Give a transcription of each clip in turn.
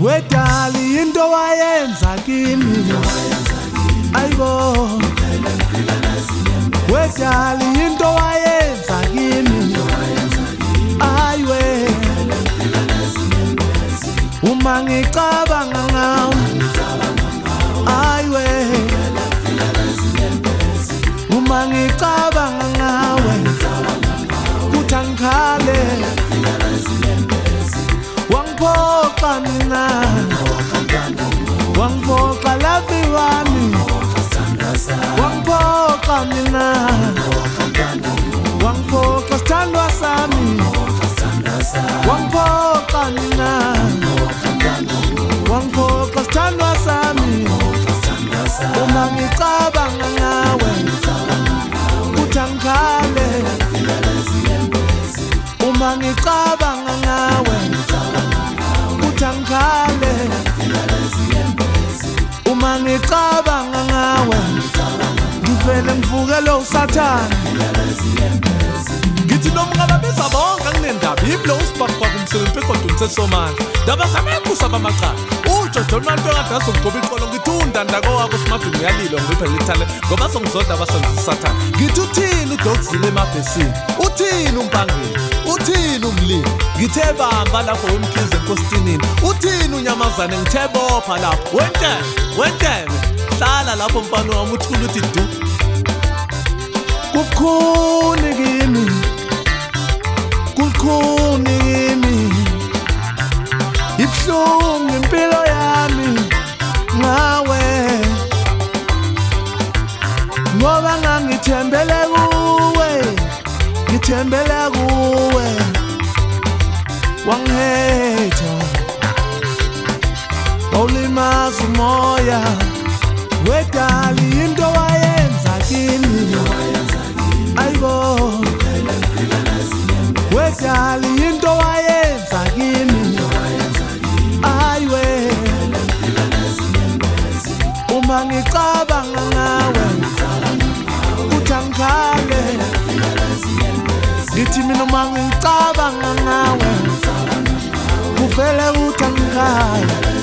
Wedali into wayenza kimi ayibo Wedali into wayenza kimi ayiwe uma ngicabanga ngawe ayiwe uma ngicabanga ngawe kuthangikhale wangiphoqa mina wangiphoqa lavi wami wangiphoqa mina wangiphoqa sithandwa sami wangiphoqa mina wangiphoqa sithandwa sami uma ngicabanga ngawe kuthangikhale uma ngicabanga ngawe kuthangikhale uma ngicabanga ngawe ngivele ngivukele usathane ngithi nomnqababeza bonke anginendaba yiblo usibhakubhaka umsebenzi bekodwa umthethomandla ndaba samekusa bamaqala uJojo Nonto kade azongigoba iqolo ngithi undandako wakho simadumi uyalilo ngiphe lithale ngoba songizonda abasenza usathane ngithi uthini udokuzile emabhesini uthini umpangeni uthini umlimi ngithe bamba lapho wemkhize enkostinini uthini unyamazane ngithe bopha lapho wenteme hlala lapho mfana wami uthula uthi du kukhuni kimi ibhlungu impilo yami ngawe ngoba ngangithembele kuwe wangihetha awulimaza umoya wedali into wayenza kimi ayibo wedali into wayenza kimi ayiwe uma ngicabanga ngawe kuthangikhale ngithi mina uma ngicabanga ngawe kuvele kuthangikhale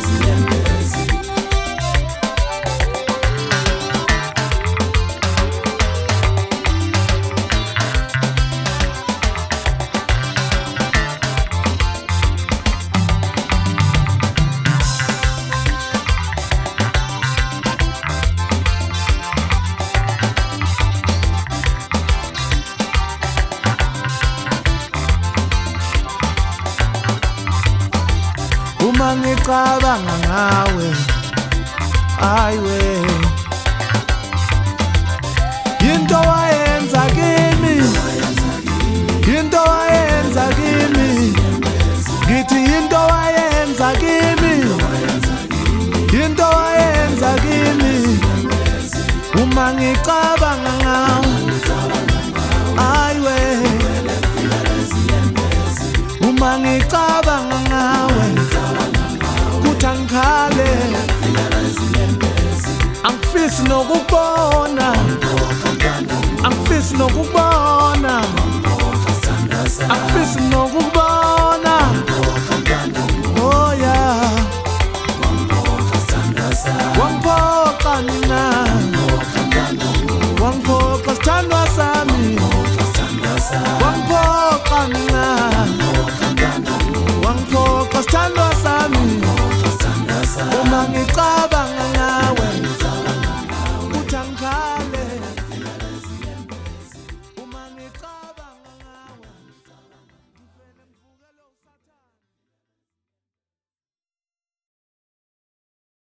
uma ngicabanga ngawe ayiwe into wayenza kimi ngithi into wayenza kimi uma ngicabanga ngawe ayiwe uma ngicabanga ngawe kuthangikhale angifisi nokubona angifisi